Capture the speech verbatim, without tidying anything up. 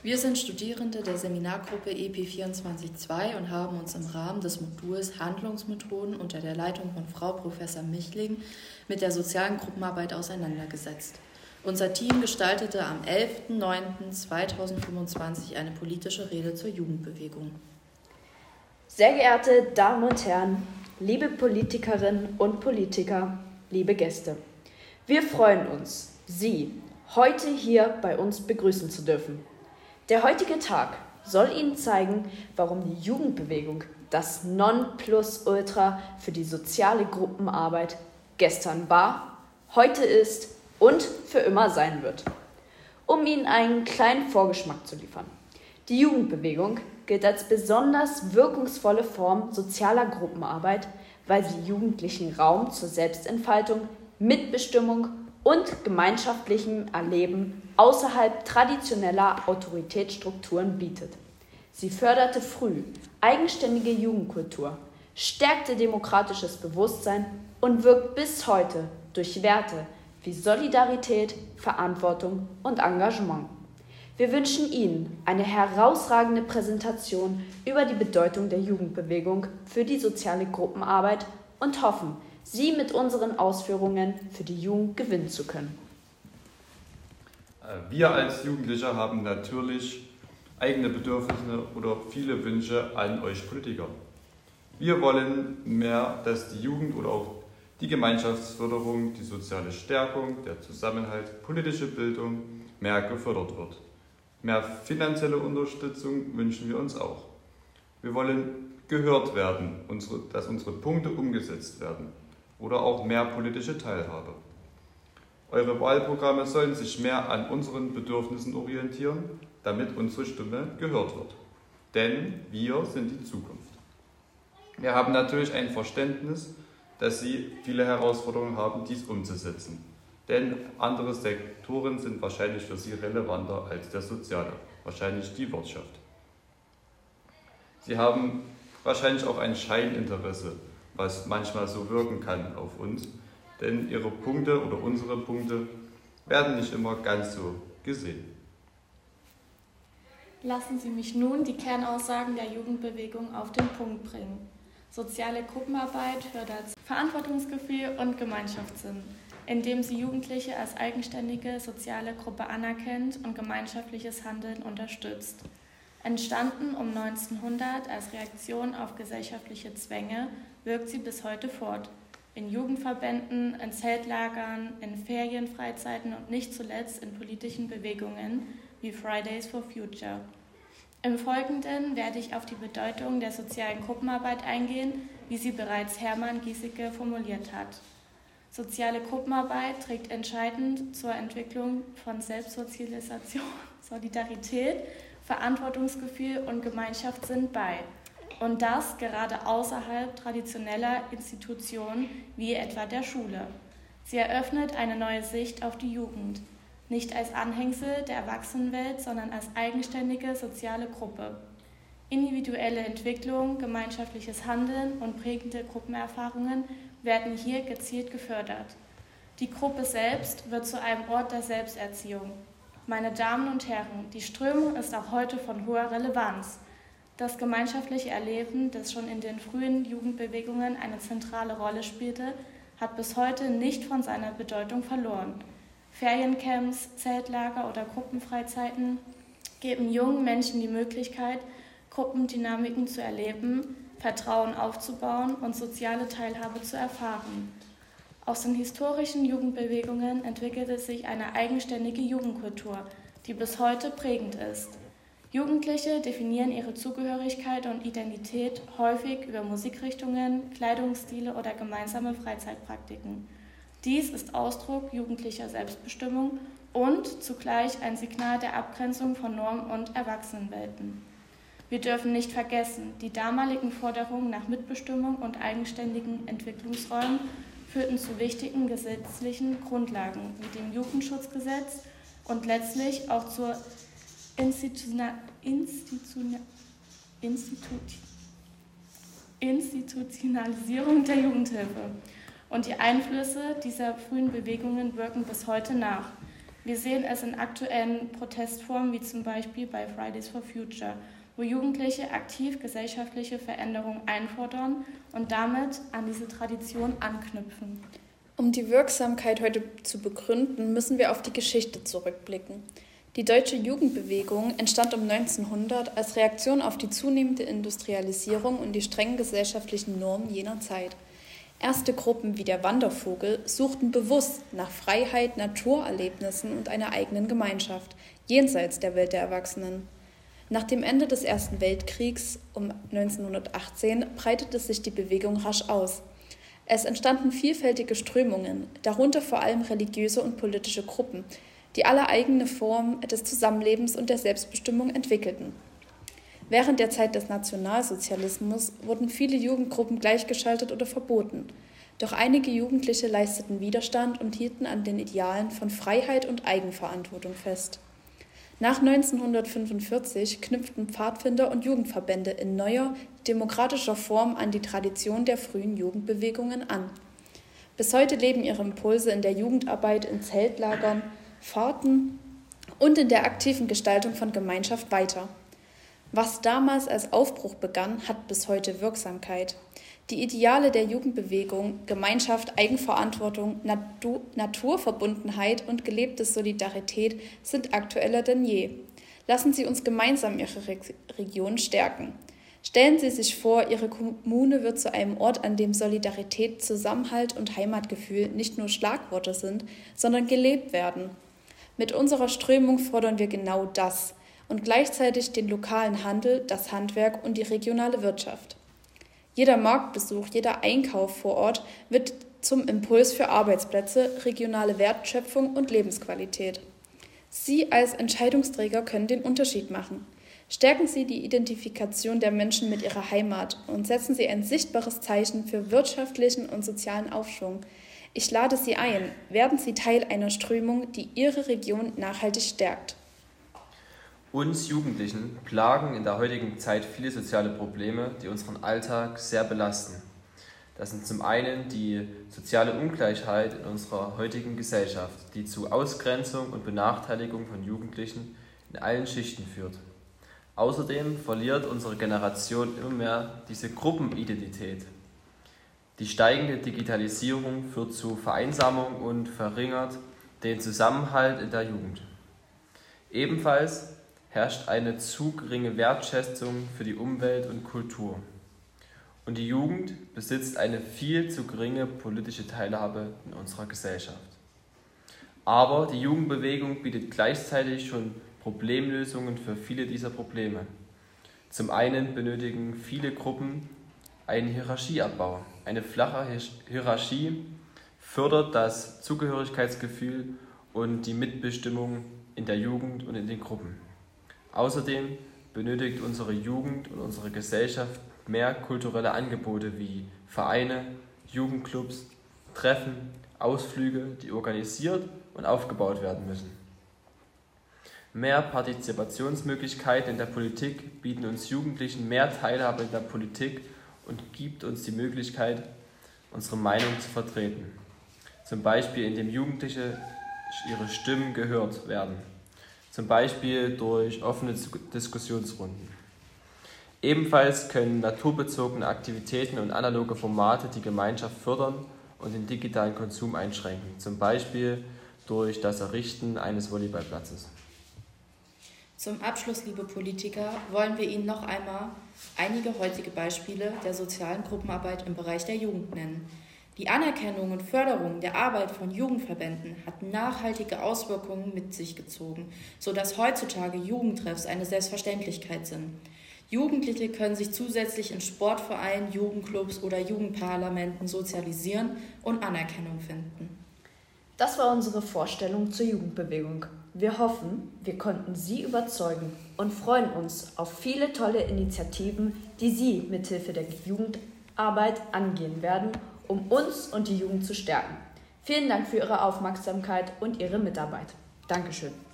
Wir sind Studierende der Seminargruppe E P vierundzwanzig Punkt zwei und haben uns im Rahmen des Moduls Handlungsmethoden unter der Leitung von Frau Professor Michling mit der sozialen Gruppenarbeit auseinandergesetzt. Unser Team gestaltete am elften neunten zweitausendfünfundzwanzig eine politische Rede zur Jugendbewegung. Sehr geehrte Damen und Herren, liebe Politikerinnen und Politiker, liebe Gäste, wir freuen uns, Sie heute hier bei uns begrüßen zu dürfen. Der heutige Tag soll Ihnen zeigen, warum die Jugendbewegung das Nonplusultra für die soziale Gruppenarbeit gestern war, heute ist und für immer sein wird. Um Ihnen einen kleinen Vorgeschmack zu liefern. Die Jugendbewegung gilt als besonders wirkungsvolle Form sozialer Gruppenarbeit, weil sie Jugendlichen Raum zur Selbstentfaltung, Mitbestimmung und gemeinschaftlichem Erleben außerhalb traditioneller Autoritätsstrukturen bietet. Sie förderte früh eigenständige Jugendkultur, stärkte demokratisches Bewusstsein und wirkt bis heute durch Werte wie Solidarität, Verantwortung und Engagement. Wir wünschen Ihnen eine herausragende Präsentation über die Bedeutung der Jugendbewegung für die soziale Gruppenarbeit und hoffen, Sie mit unseren Ausführungen für die Jugend gewinnen zu können. Wir als Jugendliche haben natürlich eigene Bedürfnisse oder viele Wünsche an euch Politiker. Wir wollen mehr, dass die Jugend oder auch die Gemeinschaftsförderung, die soziale Stärkung, der Zusammenhalt, politische Bildung mehr gefördert wird. Mehr finanzielle Unterstützung wünschen wir uns auch. Wir wollen gehört werden, unsere, dass unsere Punkte umgesetzt werden oder auch mehr politische Teilhabe. Eure Wahlprogramme sollen sich mehr an unseren Bedürfnissen orientieren, damit unsere Stimme gehört wird. Denn wir sind die Zukunft. Wir haben natürlich ein Verständnis, dass Sie viele Herausforderungen haben, dies umzusetzen. Denn andere Sektoren sind wahrscheinlich für Sie relevanter als der soziale, wahrscheinlich die Wirtschaft. Sie haben wahrscheinlich auch ein Scheininteresse, was manchmal so wirken kann auf uns, denn Ihre Punkte oder unsere Punkte werden nicht immer ganz so gesehen. Lassen Sie mich nun die Kernaussagen der Jugendbewegung auf den Punkt bringen. Soziale Gruppenarbeit fördert Verantwortungsgefühl und Gemeinschaftssinn, indem sie Jugendliche als eigenständige soziale Gruppe anerkennt und gemeinschaftliches Handeln unterstützt. Entstanden um neunzehnhundert als Reaktion auf gesellschaftliche Zwänge, wirkt sie bis heute fort. In Jugendverbänden, in Zeltlagern, in Ferienfreizeiten und nicht zuletzt in politischen Bewegungen wie Fridays for Future. Im Folgenden werde ich auf die Bedeutung der sozialen Gruppenarbeit eingehen, wie sie bereits Hermann Giesecke formuliert hat. Soziale Gruppenarbeit trägt entscheidend zur Entwicklung von Selbstsozialisation, Solidarität, Verantwortungsgefühl und Gemeinschaftssinn bei. Und das gerade außerhalb traditioneller Institutionen wie etwa der Schule. Sie eröffnet eine neue Sicht auf die Jugend. Nicht als Anhängsel der Erwachsenenwelt, sondern als eigenständige soziale Gruppe. Individuelle Entwicklung, gemeinschaftliches Handeln und prägende Gruppenerfahrungen werden hier gezielt gefördert. Die Gruppe selbst wird zu einem Ort der Selbsterziehung. Meine Damen und Herren, die Strömung ist auch heute von hoher Relevanz. Das gemeinschaftliche Erleben, das schon in den frühen Jugendbewegungen eine zentrale Rolle spielte, hat bis heute nicht von seiner Bedeutung verloren. Feriencamps, Zeltlager oder Gruppenfreizeiten geben jungen Menschen die Möglichkeit, Gruppendynamiken zu erleben, Vertrauen aufzubauen und soziale Teilhabe zu erfahren. Aus den historischen Jugendbewegungen entwickelte sich eine eigenständige Jugendkultur, die bis heute prägend ist. Jugendliche definieren ihre Zugehörigkeit und Identität häufig über Musikrichtungen, Kleidungsstile oder gemeinsame Freizeitpraktiken. Dies ist Ausdruck jugendlicher Selbstbestimmung und zugleich ein Signal der Abgrenzung von Norm- und Erwachsenenwelten. Wir dürfen nicht vergessen, die damaligen Forderungen nach Mitbestimmung und eigenständigen Entwicklungsräumen führten zu wichtigen gesetzlichen Grundlagen wie dem Jugendschutzgesetz und letztlich auch zur Instituna- Instituna- Institut- Institutionalisierung der Jugendhilfe. Und die Einflüsse dieser frühen Bewegungen wirken bis heute nach. Wir sehen es in aktuellen Protestformen wie zum Beispiel bei Fridays for Future, wo Jugendliche aktiv gesellschaftliche Veränderungen einfordern und damit an diese Tradition anknüpfen. Um die Wirksamkeit heute zu begründen, müssen wir auf die Geschichte zurückblicken. Die deutsche Jugendbewegung entstand um neunzehnhundert als Reaktion auf die zunehmende Industrialisierung und die strengen gesellschaftlichen Normen jener Zeit. Erste Gruppen wie der Wandervogel suchten bewusst nach Freiheit, Naturerlebnissen und einer eigenen Gemeinschaft, jenseits der Welt der Erwachsenen. Nach dem Ende des Ersten Weltkriegs um neunzehnhundertachtzehn breitete sich die Bewegung rasch aus. Es entstanden vielfältige Strömungen, darunter vor allem religiöse und politische Gruppen, die alle eigene Formen des Zusammenlebens und der Selbstbestimmung entwickelten. Während der Zeit des Nationalsozialismus wurden viele Jugendgruppen gleichgeschaltet oder verboten. Doch einige Jugendliche leisteten Widerstand und hielten an den Idealen von Freiheit und Eigenverantwortung fest. Nach neunzehnhundertfünfundvierzig knüpften Pfadfinder und Jugendverbände in neuer, demokratischer Form an die Tradition der frühen Jugendbewegungen an. Bis heute leben ihre Impulse in der Jugendarbeit in Zeltlagern, Fahrten und in der aktiven Gestaltung von Gemeinschaft weiter. Was damals als Aufbruch begann, hat bis heute Wirksamkeit. Die Ideale der Jugendbewegung, Gemeinschaft, Eigenverantwortung, Natur, Naturverbundenheit und gelebte Solidarität sind aktueller denn je. Lassen Sie uns gemeinsam Ihre Re- Region stärken. Stellen Sie sich vor, Ihre Kommune wird zu einem Ort, an dem Solidarität, Zusammenhalt und Heimatgefühl nicht nur Schlagworte sind, sondern gelebt werden. Mit unserer Strömung fordern wir genau das und gleichzeitig den lokalen Handel, das Handwerk und die regionale Wirtschaft. Jeder Marktbesuch, jeder Einkauf vor Ort wird zum Impuls für Arbeitsplätze, regionale Wertschöpfung und Lebensqualität. Sie als Entscheidungsträger können den Unterschied machen. Stärken Sie die Identifikation der Menschen mit ihrer Heimat und setzen Sie ein sichtbares Zeichen für wirtschaftlichen und sozialen Aufschwung. Ich lade Sie ein, werden Sie Teil einer Strömung, die Ihre Region nachhaltig stärkt. Uns Jugendlichen plagen in der heutigen Zeit viele soziale Probleme, die unseren Alltag sehr belasten. Das sind zum einen die soziale Ungleichheit in unserer heutigen Gesellschaft, die zu Ausgrenzung und Benachteiligung von Jugendlichen in allen Schichten führt. Außerdem verliert unsere Generation immer mehr diese Gruppenidentität. Die steigende Digitalisierung führt zu Vereinsamung und verringert den Zusammenhalt in der Jugend. Ebenfalls herrscht eine zu geringe Wertschätzung für die Umwelt und Kultur. Und die Jugend besitzt eine viel zu geringe politische Teilhabe in unserer Gesellschaft. Aber die Jugendbewegung bietet gleichzeitig schon Problemlösungen für viele dieser Probleme. Zum einen benötigen viele Gruppen einen Hierarchieabbau. Eine flache Hierarchie fördert das Zugehörigkeitsgefühl und die Mitbestimmung in der Jugend und in den Gruppen. Außerdem benötigt unsere Jugend und unsere Gesellschaft mehr kulturelle Angebote wie Vereine, Jugendclubs, Treffen, Ausflüge, die organisiert und aufgebaut werden müssen. Mehr Partizipationsmöglichkeiten in der Politik bieten uns Jugendlichen mehr Teilhabe in der Politik und gibt uns die Möglichkeit, unsere Meinung zu vertreten. Zum Beispiel, indem Jugendliche ihre Stimmen gehört werden. Zum Beispiel durch offene Diskussionsrunden. Ebenfalls können naturbezogene Aktivitäten und analoge Formate die Gemeinschaft fördern und den digitalen Konsum einschränken, zum Beispiel durch das Errichten eines Volleyballplatzes. Zum Abschluss, liebe Politiker, wollen wir Ihnen noch einmal einige heutige Beispiele der sozialen Gruppenarbeit im Bereich der Jugend nennen. Die Anerkennung und Förderung der Arbeit von Jugendverbänden hat nachhaltige Auswirkungen mit sich gezogen, sodass heutzutage Jugendtreffs eine Selbstverständlichkeit sind. Jugendliche können sich zusätzlich in Sportvereinen, Jugendclubs oder Jugendparlamenten sozialisieren und Anerkennung finden. Das war unsere Vorstellung zur Jugendbewegung. Wir hoffen, wir konnten Sie überzeugen und freuen uns auf viele tolle Initiativen, die Sie mithilfe der Jugendarbeit angehen werden, um uns und die Jugend zu stärken. Vielen Dank für Ihre Aufmerksamkeit und Ihre Mitarbeit. Dankeschön.